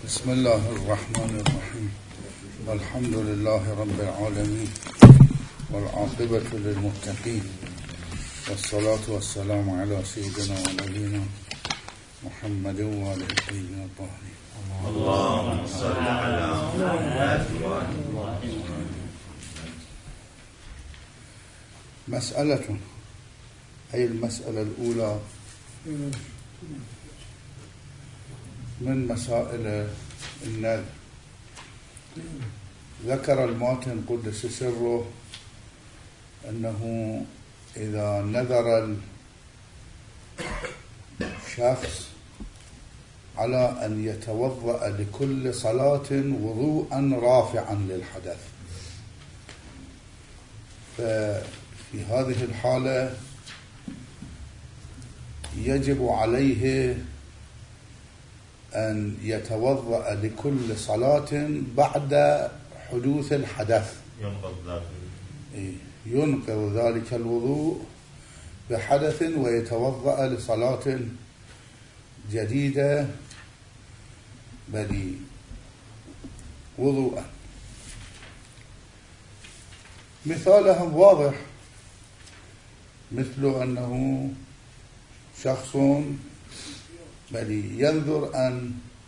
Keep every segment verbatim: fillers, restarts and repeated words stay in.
بسم الله الرحمن الرحيم. والحمد لله رب العالمين، والعاقبة للمتقين، والصلاة والسلام على سيدنا ونبينا محمد وآله الطيبين الطاهرين. اللهم صل على محمد. مسألة، أي المسألة الأولى من مسائل النذر. ذكر الماتن قدس سره أنه إذا نذر الشخص على أن يتوضأ لكل صلاة وضوءا رافعا للحدث، ففي هذه الحالة يجب عليه أن يتوضأ لكل صلاة بعد حدوث الحدث، ينقض ذلك الوضوء بحدث ويتوضأ لصلاة جديدة بل وضوءا. مثالها واضح، مثل أنه شخص بل ينذر أن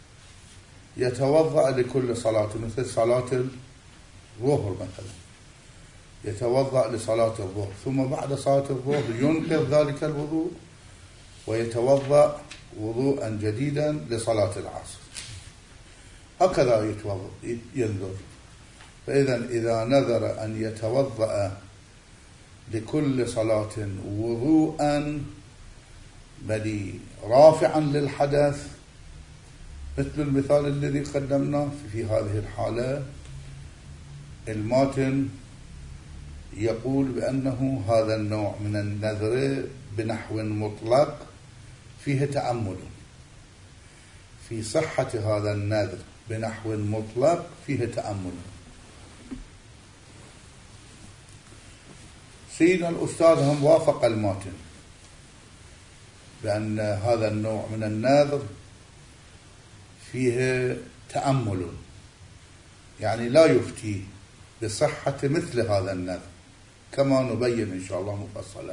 يتوضأ لكل صلاة، مثل صلاة الظهر مثلا، يتوضأ لصلاة الظهر، ثم بعد صلاة الظهر ينقض ذلك الوضوء ويتوضأ وضوءا جديدا لصلاة العصر، هكذا ينذر. فإذا إذا نذر أن يتوضأ لكل صلاة وضوءا بل رافعا للحدث، مثل المثال الذي قدمناه، في هذه الحالة الماتن يقول بأنه هذا النوع من النذر بنحو مطلق فيه تأمل، في صحة هذا النذر بنحو مطلق فيه تأمل. سيدنا الأستاذ هم وافق الماتن بأن هذا النوع من النذر فيه تأمل، يعني لا يفتي بصحة مثل هذا النذر كما نبين إن شاء الله مفصلا.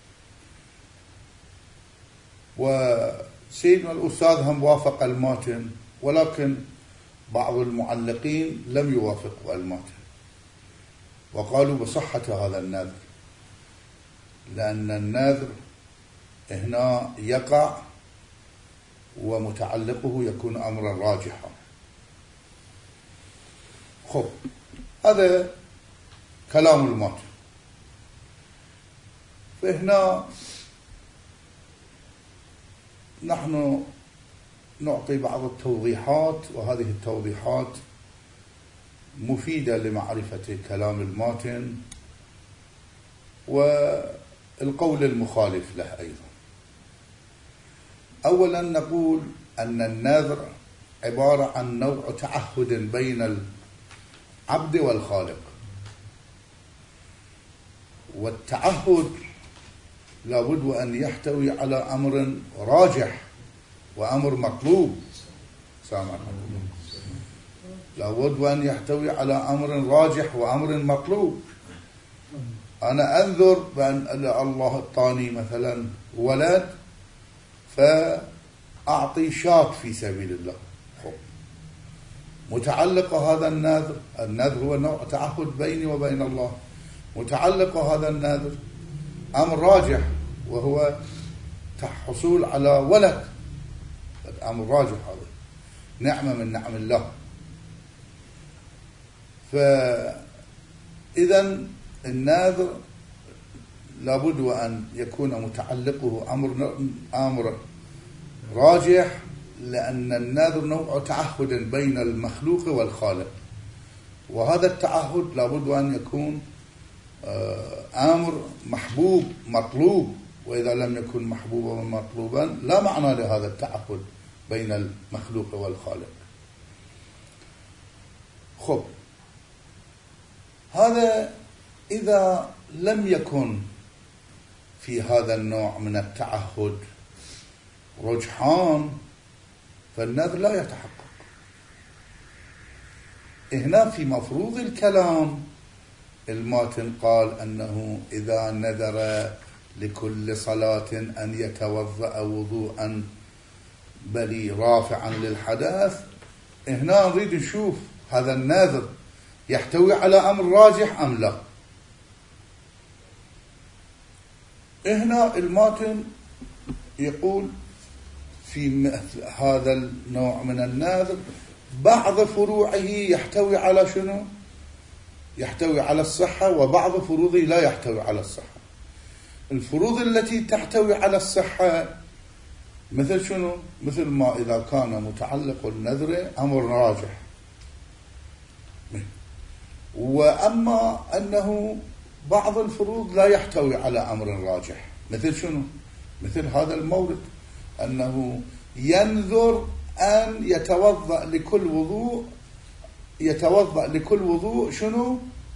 وسيدنا الأستاذ هم وافق الماتن، ولكن بعض المعلقين لم يوافقوا الماتن وقالوا بصحة هذا النذر، لأن النذر هنا يقع ومتعلقه يكون أمرا راجحا. خب، هذا كلام الماتن. فهنا نحن نعطي بعض التوضيحات، وهذه التوضيحات مفيدة لمعرفة كلام الماتن والقول المخالف له أيضا. أولا نقول أن النذر عبارة عن نوع تعهد بين العبد والخالق، والتعهد لابد أن يحتوي على أمر راجح وأمر مطلوب. سامع، لابد أن يحتوي على أمر راجح وأمر مطلوب. أنا أنذر بأن الله الطاني مثلا ولد فأعطي شاة في سبيل الله، خب. متعلق هذا النذر، النذر هو نوع تعهد بيني وبين الله، متعلق هذا النذر أمر راجح وهو حصول على ولد، أمر راجح، هذا نعمة من نعم الله. فإذا النذر لابد أن يكون متعلقه أمر أمر راجح، لأن النذر نوع تعهد بين المخلوق والخالق، وهذا التعهد لابد أن يكون أمر محبوب مطلوب، وإذا لم يكن محبوبا مطلوبا لا معنى لهذا التعهد بين المخلوق والخالق. خب، هذا إذا لم يكن في هذا النوع من التعهد رجحان فالنذر لا يتحقق. هنا في مفروض الكلام الماتن قال أنه إذا نذر لكل صلاة أن يتوضأ وضوءا بل رافعا للحدث. هنا نريد نشوف هذا النذر يحتوي على أمر راجح أم لا. هنا الماتن يقول في هذا النوع من النذر بعض فروعه يحتوي على شنو؟ يحتوي على الصحة، وبعض فروضه لا يحتوي على الصحة. الفروض التي تحتوي على الصحة مثل شنو؟ مثل ما إذا كان متعلق النذر أمر راجح، وأما أنه بعض الفروض لا يحتوي على أمر راجح. مثل شنو؟ مثل هذا المورد أنه ينذر أن يتوضأ لكل وضوء يتوضأ لكل وضوء شنو؟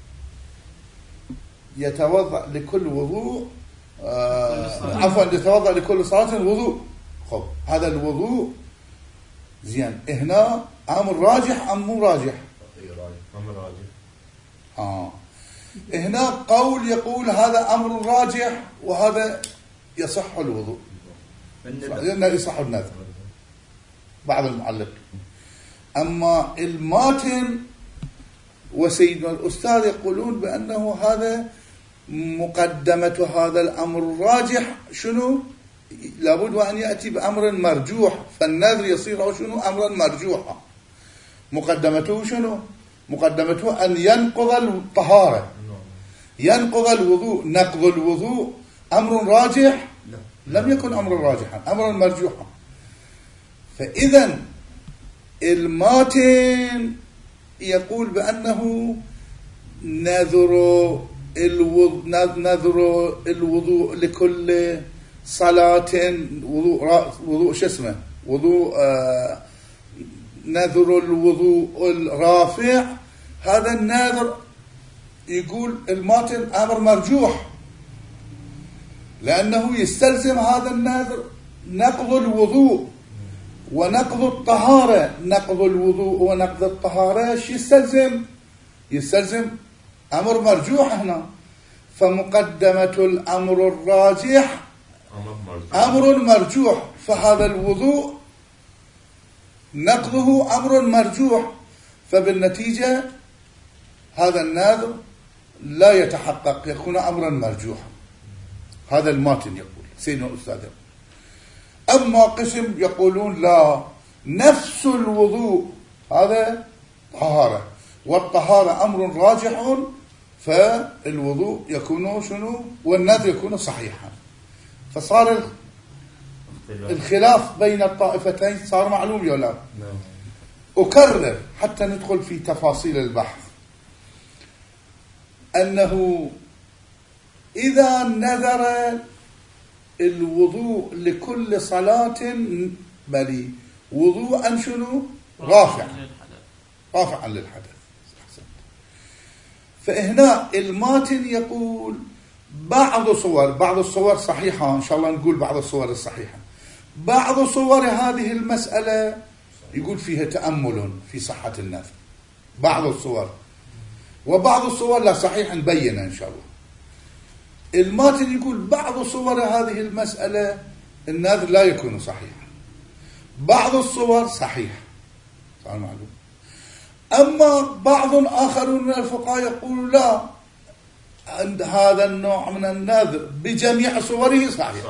يتوضأ لكل وضوء آه عفوا يتوضأ لكل صلاة وضوء. خب هذا الوضوء زين هنا أمر راجح أم مو راجح؟ أمر راجح. آه هنا قول يقول هذا أمر راجح وهذا يصح الوضوء، لأنه يصح النذر بعض المعلق. أما الماتن وسيدنا الأستاذ يقولون بأنه هذا مقدمة هذا الأمر الراجح شنو؟ لابد وأن يأتي بأمر مرجوح، فالنذر يصير شنو؟ أمرا مرجوحا. مقدمته شنو؟ مقدمته أن ينقض الطهارة، ينقض الوضوء. نقض الوضوء أمر راجح؟ لم يكن أمر راجحا، أمرا مرجوحا. فإذا الماتن يقول بأنه نذر الوضوء, نذر الوضوء لكل صلاة وضوء وضوء شو اسمه وضوء آه نذر الوضوء الرافع. هذا النذر يقول الماتن أمر مرجوح، لأنه يستلزم هذا النذر نقض الوضوء ونقض الطهارة. نقض الوضوء ونقض الطهارة ايش يستلزم؟ يستلزم أمر مرجوح هنا. فمقدمة الأمر الراجح أمر مرجوح، فهذا الوضوء نقضه أمر مرجوح، فبالنتيجة هذا النذر لا يتحقق، يكون أمرا مرجوحا. هذا الماتن يقول سيدنا الأستاذ. أما قسم يقولون لا، نفس الوضوء هذا طهارة، والطهارة أمر راجح، فالوضوء يكون شنو؟ والنذر يكون صحيحا. فصار الخلاف بين الطائفتين صار معلوم يا لا؟ أكرر حتى ندخل في تفاصيل البحث، أنه إذا نذر الوضوء لكل صلاة بل وضوءا شنو؟ رافعا رافعا للحدث. فهنا الماتن يقول بعض صور بعض الصور صحيحة، إن شاء الله نقول بعض الصور الصحيحة. بعض صور هذه المسألة يقول فيها تأمل في صحة النذر، بعض الصور، وبعض الصور لا صحيح نبينها إن شاء الله. الماتن يقول بعض صور هذه المسألة النذر لا يكون صحيحا، بعض الصور صحيح، صار معلوم. أما بعض آخرون من الفقهاء يقول لا، عند هذا النوع من النذر بجميع صوره صحيح.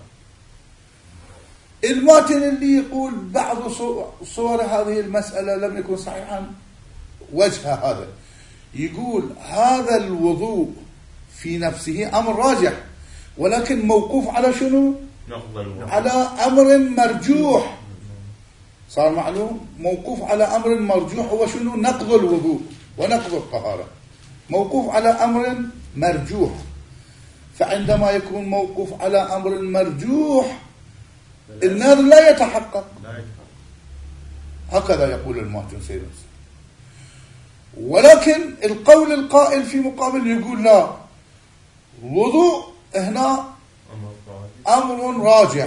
الماتن اللي يقول بعض صور هذه المسألة لم يكن صحيحا وجه هذا، يقول هذا الوضوء في نفسه أمر راجح، ولكن موقوف على شنو؟ على أمر مرجوح. صار معلوم؟ موقوف على أمر مرجوح هو شنو؟ نقض الوضوء ونقض الطهارة، موقوف على أمر مرجوح. فعندما يكون موقوف على أمر مرجوح النذر لا يتحقق. هكذا يقول الماتن سيدنا. ولكن القول القائل في مقابل يقول لا، وضوء هنا أمر راجح،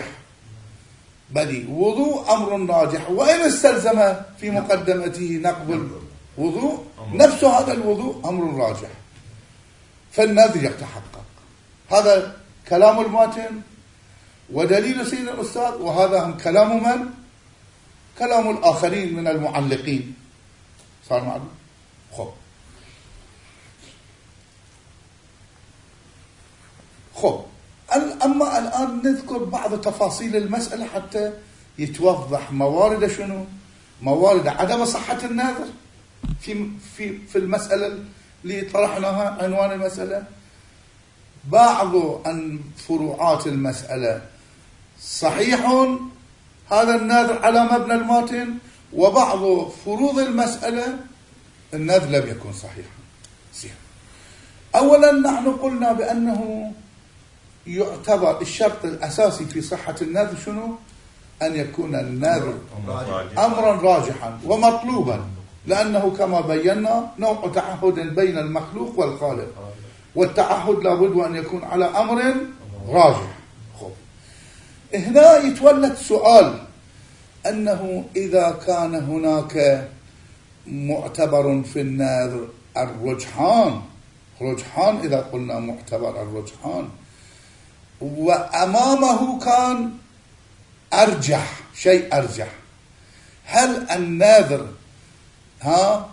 بل وضوء أمر راجح، وإن استلزم في مقدمته نقض وضوء نفس هذا الوضوء أمر راجح، فالنذر يتحقق. هذا كلام الماتن ودليل سيدنا الأستاذ، وهذا هم كلام من؟ كلام الآخرين من المعلقين. صار معلوم؟ خب خب أما الآن نذكر بعض تفاصيل المسألة حتى يتوضح موارد شنو؟ موارد عدم صحة النذر في في في المسألة اللي طرحناها عنوان المسألة. بعض فروعات المسألة صحيح هذا النذر على مبنى الماتن، وبعض فروض المسألة النذر لم يكن صحيحا. أولا نحن قلنا بأنه يعتبر الشرط الأساسي في صحة النذر شنو؟ أن يكون النذر أمرا راجحا ومطلوبا، لأنه كما بينا نوع تعهد بين المخلوق والخالق، والتعهد لابد أن يكون على أمر راجح. خب. هنا يتولد سؤال أنه إذا كان هناك معتبر في النذر الرجحان، رجحان إذا قلنا معتبر الرجحان، وأمامه كان أرجح شيء أرجح، هل النذر ها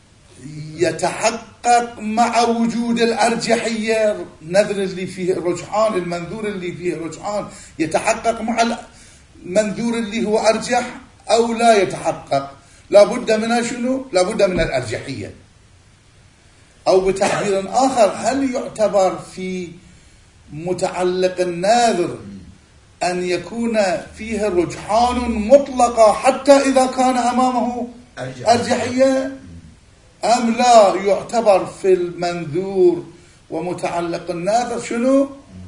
يتحقق مع وجود الأرجحية؟ النذر اللي فيه رجحان، المنذور اللي فيه رجحان يتحقق مع المنذور اللي هو أرجح أو لا يتحقق؟ لابد منها شنو؟ لابد من الأرجحية. أو بتعبير آخر، هل يعتبر في متعلق الناذر أن يكون فيه رجحان مطلقة حتى إذا كان أمامه أرجحية، أم لا يعتبر في المنذور ومتعلق الناذر شنو؟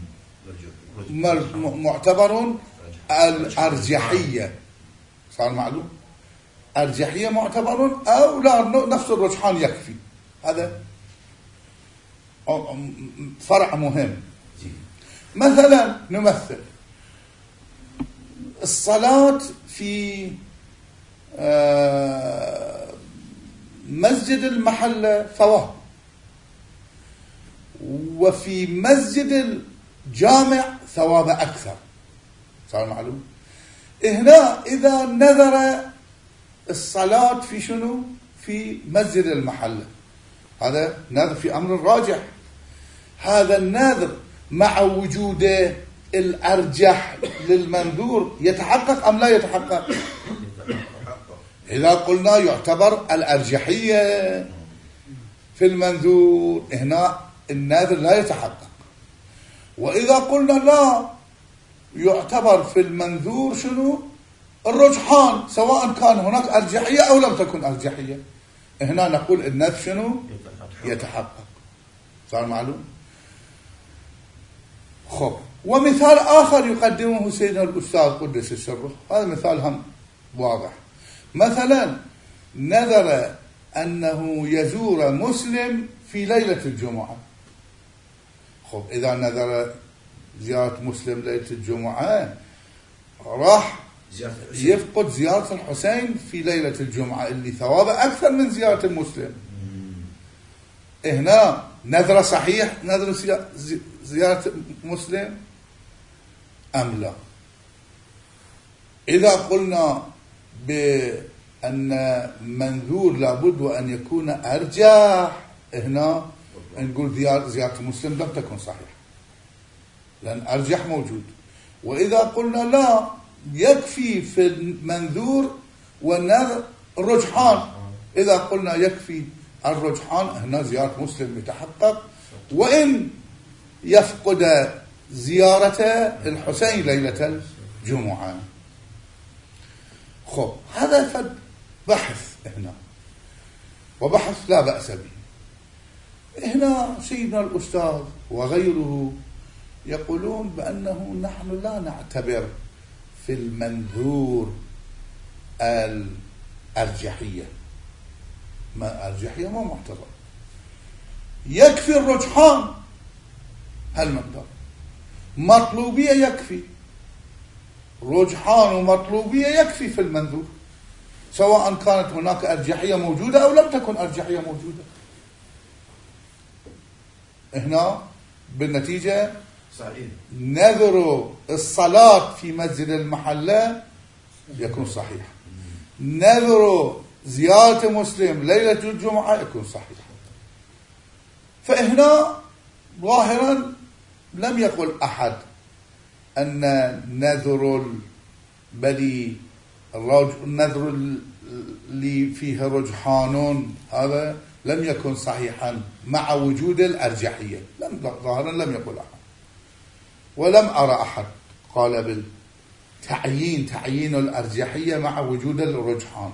معتبر الأرجحية. صار معلوم؟ أرجحية معتبر أو لا نفس الرجحان يكفي. هذا فرع مهم. مثلا نمثل الصلاة في مسجد المحلة ثواب، وفي مسجد الجامع ثواب أكثر. صار معلوم؟ هنا إذا نذر الصلاة في شنو؟ في مسجد المحلة، هذا نذر في أمر راجح. هذا النذر مع وجود الأرجح للمنذور يتحقق أم لا يتحقق؟ إذا قلنا يعتبر الأرجحية في المنذور، هنا النذر لا يتحقق. وإذا قلنا لا يعتبر في المنذور شنو؟ الرجحان، سواء كان هناك أرجحية أو لم تكن أرجحية، هنا نقول النذر شنو؟ يتحقق. صار معلوم؟ خب. ومثال آخر يقدمه سيدنا الأستاذ قدس سره، هذا مثال هم واضح. مثلا نذر أنه يزور مسلم في ليلة الجمعة. خب إذا نذر زيارة مسلم ليلة الجمعة راح يفقد زيارة الحسين في ليلة الجمعة اللي ثوابه أكثر من زيارة المسلم. هنا نذر صحيح نذر زيارة مسلم أم لا؟ إذا قلنا بأن منذور لابد وأن يكون أرجح، هنا نقول زيارة مسلم لم تكن صحيحة لأن أرجح موجود. وإذا قلنا لا يكفي في المنذور والنذر الرجحان، إذا قلنا يكفي الرجحان، هنا زيارة مسلم يتحقق وإن يفقد زيارة الحسين ليلة الجمعة. خب هذا فد بحث هنا، وبحث لا بأس به. هنا سيدنا الأستاذ وغيره يقولون بأنه نحن لا نعتبر في المنذور الأرجحية، ما أرجحية ما معتبر، يكفي الرجحان هالمقدار، مطلوبية يكفي، رجحان ومطلوبية يكفي في المنذور. سواء كانت هناك أرجحية موجودة أو لم تكن أرجحية موجودة. هنا بالنتيجة صحيح. نذر الصلاة في مسجد المحلة يكون صحيح، نذر زيارة مسلم ليلة الجمعة يكون صحيح. فهنا ظاهرا لم يقل أحد أن نذر بل النذر اللي فيه رجحان هذا لم يكن صحيحا مع وجود الأرجحية، لم ظاهرا لم يقل أحد، ولم أرى أحد قال بالتعيين تعيين الأرجحية مع وجود الرجحان.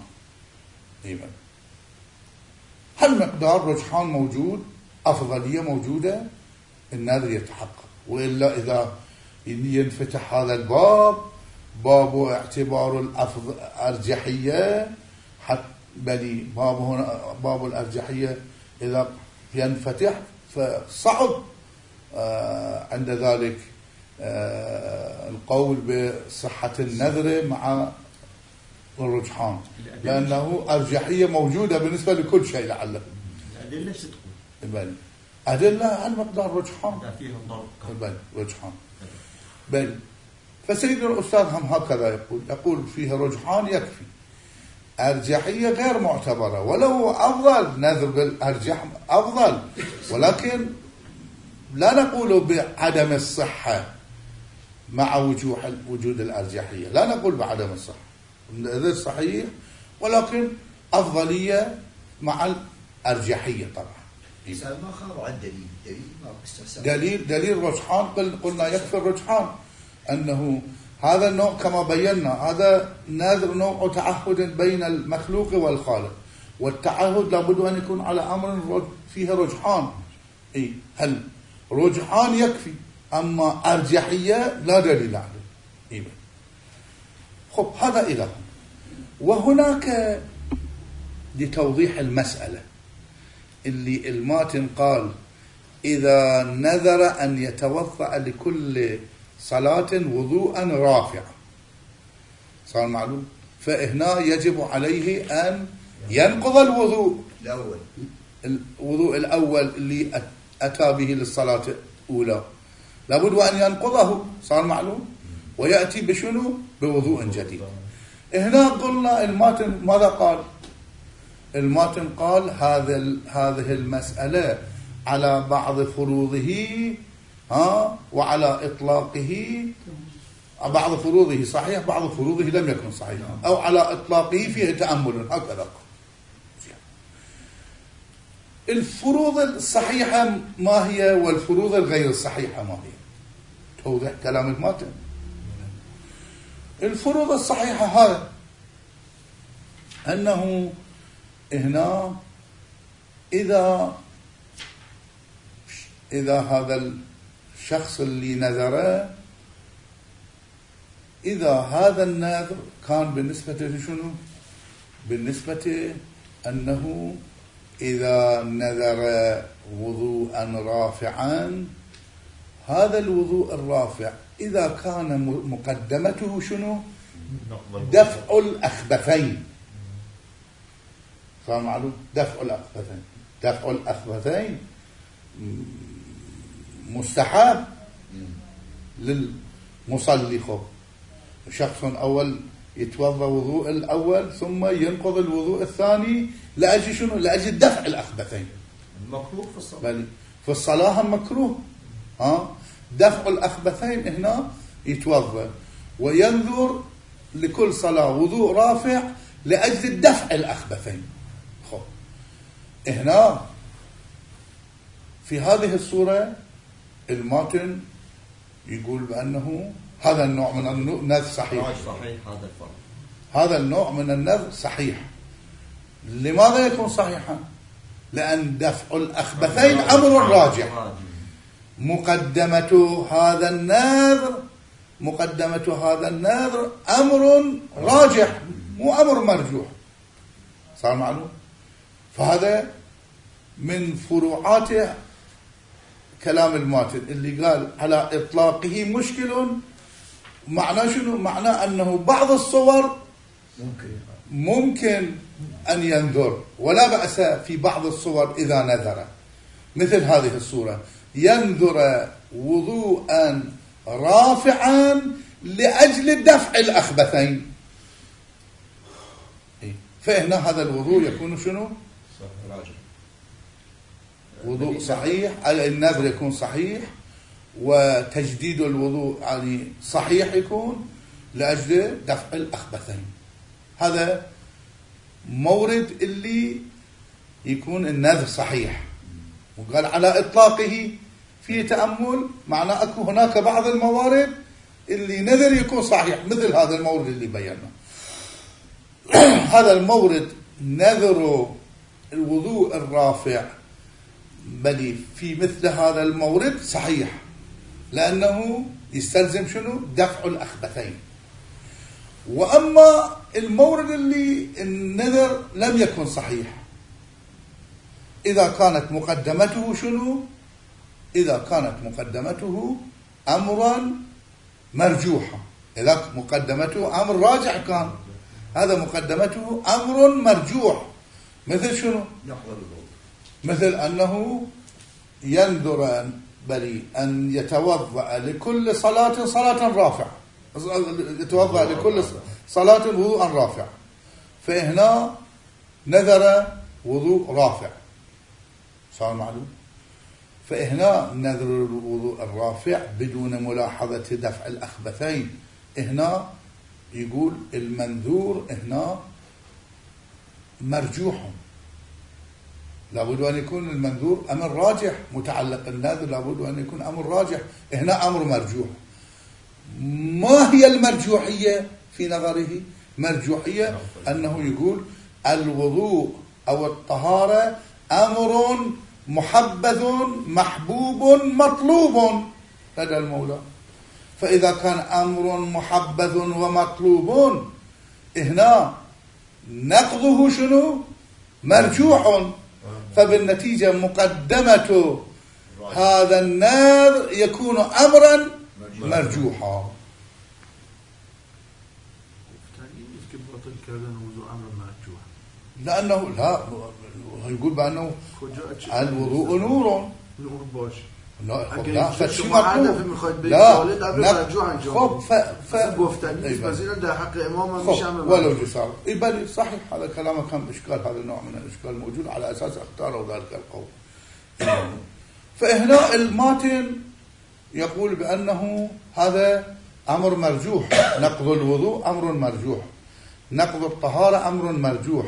هل مقدار رجحان موجود، أفضلية موجودة، النذر يتحقق. وإلا إذا ينفتح هذا الباب، باب اعتبار الأرجحية، حتى بل باب هنا باب الأرجحية إذا ينفتح فصعب آه عند ذلك آه القول بصحة النذر مع الرجحان، لأنه أرجحية موجودة بالنسبة لكل شيء. لعله الأدلة ستكون بل أدلة عن مقدار رجحان فيها ضرب بل رجحان بل. فسيد الأستاذ هم هكذا يقول يقول فيه رجحان يكفي، أرجحية غير معتبرة، ولو أفضل نذر بالأرجح أفضل، ولكن لا نقول بعدم الصحة مع وجوه وجود الأرجحية، لا نقول بعدم الصحة، النذر صحيح ولكن أفضلية مع الأرجحية. طبعا ما خاب عن دليل دليل ما استفسر دليل دليل رجحان قلنا يكفي الرجحان أنه هذا النوع كما بينا هذا نذر نوع تعهد بين المخلوق والخالق، والتعهد لابد أن يكون على أمر فيه رجحان. إيه هل رجحان يكفي، أما أرجحية لا دليل عليه. إيه خب هذا إله. وهناك لتوضيح المسألة اللي الماتن قال إذا نذر أن يتوضأ لكل صلاة وضوءا رافعا، صار معلوم، فهنا يجب عليه أن ينقض الوضوء الأول الوضوء الأول اللي أتى به للصلاة الأولى، لابد أن ينقضه، صار معلوم، ويأتي بشنو؟ بوضوء جديد. هنا قلنا الماتن ماذا قال؟ الماتن قال هذا هذه المسألة على بعض فروضه ها وعلى إطلاقه، بعض فروضه صحيح بعض فروضه لم يكن صحيحا، أو على إطلاقه فيه تأمل، هكذا. الفروض الصحيحة ما هي والفروض الغير الصحيحة ما هي؟ توضح كلام الماتن. الفروض الصحيحة هذا أنه هنا إذا إذا هذا الشخص اللي نذره، إذا هذا النذر كان بالنسبة لشنو؟ بالنسبة أنه إذا نذر وضوءا رافعا، هذا الوضوء الرافع إذا كان مقدمته شنو؟ دفع الأخبثين، صار معلوم؟ دفع الأخبثين دفع الأخبثين مستحب للمصلي. خب شخص أول يتوضأ وضوء الأول ثم ينقض الوضوء الثاني لأجل شنو؟ لأجل دفع الأخبثين. مكروه في الصلاة، بل في الصلاة مكروه، ها دفع الأخبثين. هنا يتوضأ وينذر لكل صلاة وضوء رافع لأجل دفع الأخبثين. خب هنا في هذه الصورة الماتن يقول بأنه هذا النوع من النذر صحيح. صحيح هذا الفرق. هذا النوع من النذر صحيح. لماذا يكون صحيحا؟ لأن دفع الأخبثين أمر راجح. مقدمة هذا النذر مقدمة هذا النذر أمر راجح مو أمر مرجوح، صار معلوم؟ فهذا من فروعات كلام الماتن اللي قال على إطلاقه مشكل. معناه شنو؟ معناه أنه بعض الصور ممكن ممكن أن ينذر، ولا بأس في بعض الصور إذا نذر، مثل هذه الصورة: ينذر وضوءا رافعا لأجل دفع الأخبثين. فهنا هذا الوضوء يكون شنو؟ وضوء صحيح، النذر يكون صحيح، وتجديد الوضوء يعني صحيح يكون لأجل دفع الأخبثين. هذا مورد اللي يكون النذر صحيح، وقال على إطلاقه في تأمل، معناه أكو هناك بعض الموارد اللي نذر يكون صحيح، مثل هذا المورد اللي بينا. هذا المورد نذر الوضوء الرافع، بل في مثل هذا المورد صحيح، لأنه يستلزم شنو؟ دفع الأخبثين. وأما المورد اللي النذر لم يكن صحيح، إذا كانت مقدمته شنو؟ إذا كانت مقدمته أمرا مرجوحا، إذا مقدمته أمر راجع كان، هذا مقدمته أمر مرجوح. مثل شنو؟ مثل أنه ينذر بل أن يتوضأ لكل صلاة صلاة رافعة، يتوضأ لكل صلاة وضوءا رافع، فهنا نذر وضوء رافع، صار معلوم. فهنا نذر الوضوء الرافع بدون ملاحظة دفع الأخبثين، هنا يقول المنذور هنا مرجوح، لابد أن يكون المنذور أمر راجح، متعلق النذر لابد أن يكون أمر راجح، هنا أمر مرجوح. ما هي المرجوحية في نظره؟ مرجوحية أنه يقول الوضوء أو الطهارة أمر محبذ محبوب مطلوب لدى المولى. فإذا كان أمر محبذ ومطلوب، هنا نقضه شنو؟ مرجوح. فبالنتيجة مقدمة هذا النذر يكون أمرا مرجوحا. لأنه لا يقول بأنه الوضوء نور نور باش لا لا فشي مطلوب لا خب ف ف ده حق امام مش عامل ولو جسار يبالي صحيح. هذا كلامه كان اشكال، هذا النوع من الاشكال موجود، على اساس اختاروا ذلك القول. فهنا الماتن يقول بانه هذا امر مرجوح، نقض الوضوء امر مرجوح، نقض الطهارة امر مرجوح،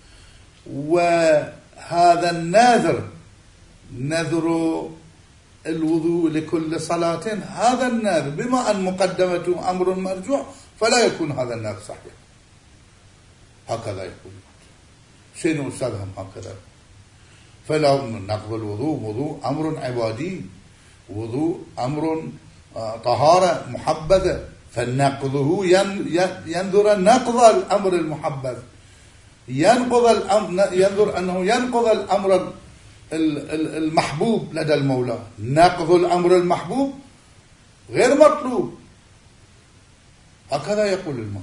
وهذا النذر نذر الوضوء لكل صلاة، هذا النذر بما أن مقدمته أمر مرجوح فلا يكون هذا النذر صحيح. هكذا يقول شنو أستاذهم هكذا. فلا نقض الوضوء وضوء أمر عبادي، وضوء أمر طهارة محبذة، فنقضه ينذر نقض الأمر المحبذ، ينقض الأمر، ينذر أنه ينقض الأمر المحبوب لدى المولى. نقض الأمر المحبوب غير مطلوب، هكذا يقول الموت.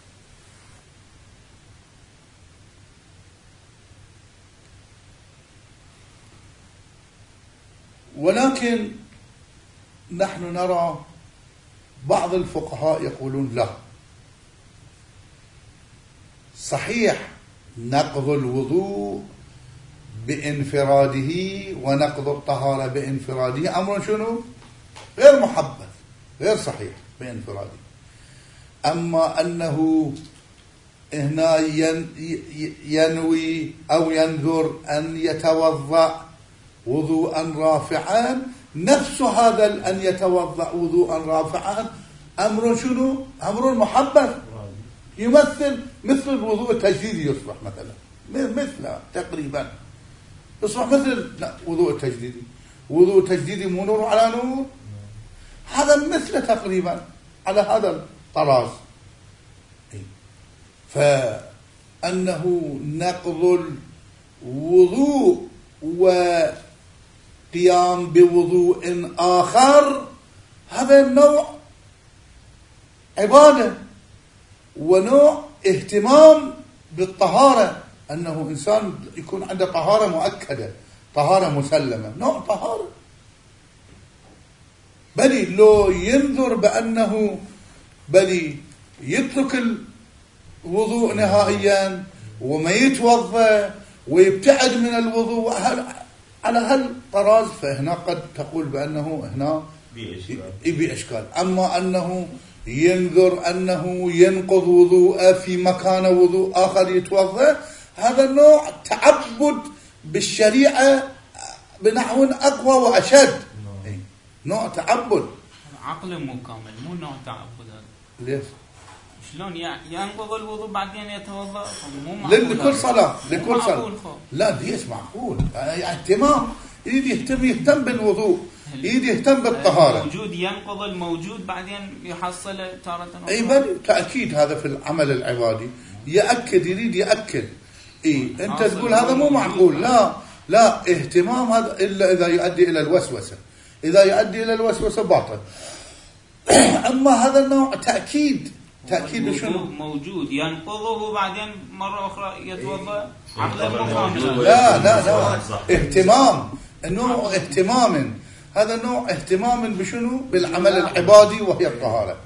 ولكن نحن نرى بعض الفقهاء يقولون لا، صحيح نقض الوضوء بانفراده ونقض الطهارة بانفراده أمر شنو؟ غير محبذ، غير صحيح بانفراده. أما أنه هنا ينوي أو ينذر أن يتوضأ وضوءا رافعا، نفس هذا أن يتوضأ وضوءا رافعا أمر شنو؟ أمر محبذ، يمثل مثل الوضوء التجديدي، يصبح مثلا مثل تقريبا يصبح مثل وضوء التجديدي. وضوء التجديدي مو نور على نور، هذا مثل تقريبا على هذا الطراز. فأنه نقض الوضوء وقيام بوضوء آخر، هذا النوع عبادة ونوع اهتمام بالطهارة، أنه إنسان يكون عنده طهارة مؤكدة، طهارة مسلمة، نوع طهارة. بل لو ينظر بأنه بل يترك الوضوء نهائيا وما يتوضأ ويبتعد من الوضوء على هالطراز، فهنا قد تقول بأنه هنا يبي إشكال. أما أنه ينظر أنه ينقض وضوء في مكان وضوء آخر يتوضأ، هذا نوع تعبد بالشريعة بنحو أقوى وأشد، نوع تعبد. عقل مو كامل، مو نوع تعبد هذا. ليش؟ شلون ينقض الوضوء بعدين يتوضأ؟ مو معقول. لكل صلاة، لكل صلاة. لا ليش معقول؟ اهتمام، يريد يهتم يهتم بالوضوء، يريد يهتم بالطهارة. الموجود ينقض الموجود بعدين يحصل تارة أخرى. اي بل تأكيد هذا في العمل العبادي، يأكد، يريد يأكد. اي انت تقول هذا مو معقول، لا لا، اهتمام هذا إلا إذا يؤدي إلى الوسوسة، إذا يؤدي إلى الوسوسة باطل. أما هذا النوع تأكيد، تأكيد شنو؟ موجود ينقضه بعدين مرة أخرى يتوضأ عقل مكامل. لا لا لا، اهتمام، النوع اهتمام، هذا نوع اهتمام بشنو؟ بالعمل العبادي وهي الطهارة.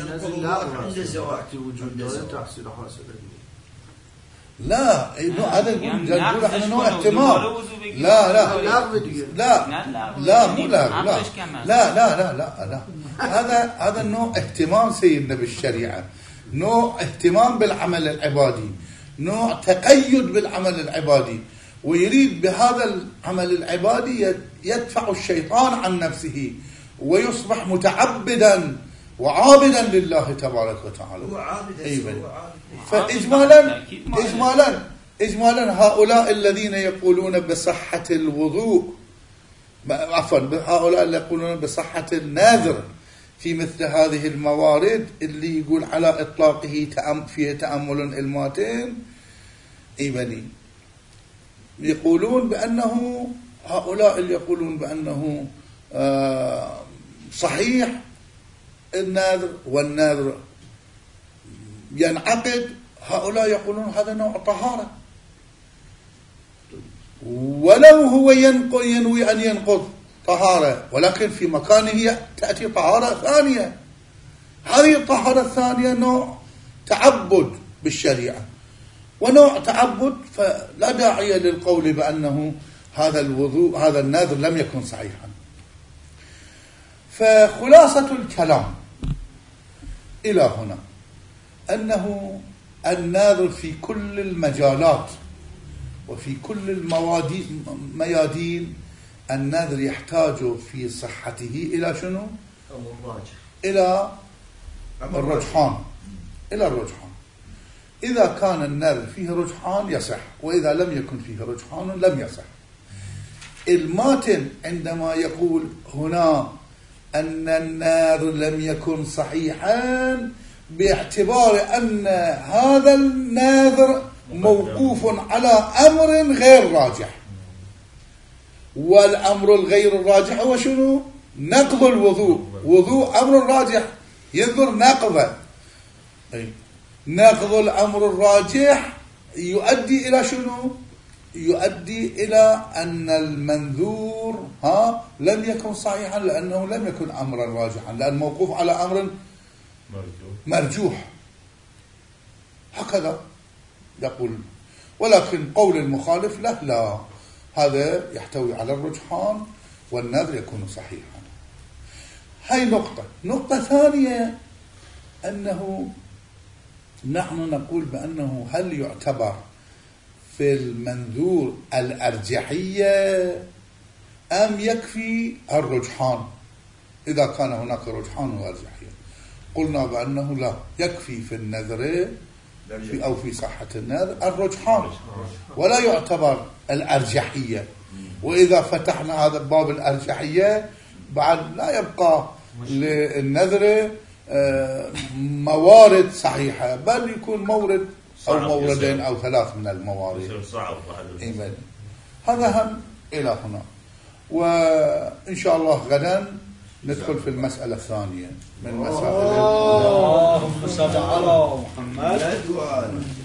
لا هذا يقول هذا نوع اهتمام. لا لا لا لا مو لا لا لا لا لا لا، هذا هذا النوع اهتمام سيدنا بالشريعة، نوع اهتمام بالعمل العبادي، نوع تقيد بالعمل العبادي، ويريد بهذا العمل العبادي يدفع الشيطان عن نفسه ويصبح متعبدا وعابدا لله تبارك وتعالى. هو عابد. أيوة. فإجمالا إجمالا إجمالا هؤلاء الذين يقولون بصحة الوضوء، عفوا هؤلاء اللي يقولون بصحة الناذر في مثل هذه الموارد اللي يقول على إطلاقه فيه تأمل الماتين، إيماني يقولون بأنه هؤلاء اللي يقولون بأنه آه صحيح الناذر والناذر ينعقد، هؤلاء يقولون هذا نوع طهارة، ولو هو ينوي أن ينقض طهارة، ولكن في مكانه تأتي طهارة ثانية. هذه الطهارة الثانية نوع تعبد بالشريعة ونوع تعبد، فلا داعي للقول بأنه هذا الوضوء هذا الناذر لم يكن صحيحا. فخلاصة الكلام إلى هنا أنه الناذر في كل المجالات وفي كل الميادين الناذر يحتاج في صحته إلى شنو؟ إلى الرجحان، إلى الرجحان. إذا كان الناذر فيه رجحان يصح، وإذا لم يكن فيه رجحان لم يصح. الماتن عندما يقول هنا أن الناذر لم يكن صحيحا باعتبار أن هذا الناذر موقوف على أمر غير راجح، والأمر الغير الراجح هو شنو؟ نقض الوضوء. وضوء أمر راجح، ينظر نقضه. نقض الأمر الراجح يؤدي إلى شنو؟ يؤدي إلى أن المنذور ها لم يكن صحيحا، لأنه لم يكن أمرا راجحا، لأن موقوف على أمر مرجوح. هكذا يقول. ولكن قول المخالف لا لا، هذا يحتوي على الرجحان والنذر يكون صحيحا. هاي نقطة. نقطة ثانية أنه نحن نقول بأنه هل يعتبر في المنذور الأرجحية أم يكفي الرجحان؟ إذا كان هناك رجحان وأرجحية قلنا بأنه لا، يكفي في النذر في أو في صحة النذر الرجحان ولا يعتبر الأرجحية. وإذا فتحنا هذا الباب الأرجحية بعد لا يبقى للنذر موارد صحيحة، بل يكون مورد أو موردين أو ثلاث من الموارد. هذا هم إلى هنا، وإن شاء الله غدا ندخل في المسألة الثانية من مسائل. اللهم صل على محمد.